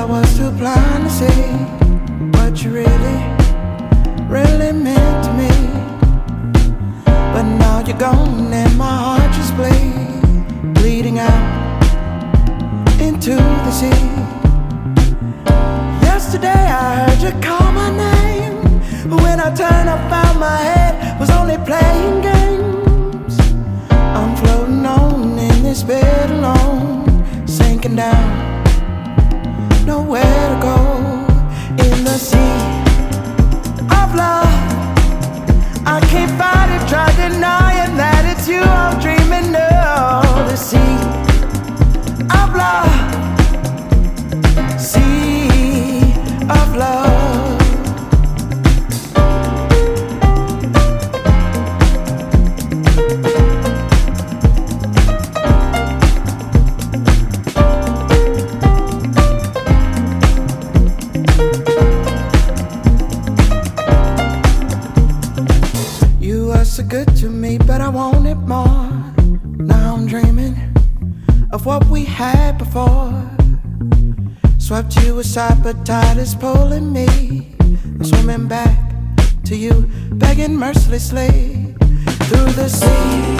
was too blind to see what you really, really meant to me. But now you're gone and my heart just bleeding out into the sea. Yesterday I heard you call my name, but when I turned I found my head was only playing games. I'm floating on in this bed alone, sinking down, nowhere to go. In the sea of love, I can't fight it, try denying that it's you I'm dreaming of. The sea of love, sea of love. You were so good to me, but I wanted more. Now I'm dreaming of what we had before. Swept you aside, but tide is pulling me. I'm swimming back to you, begging mercilessly through the sea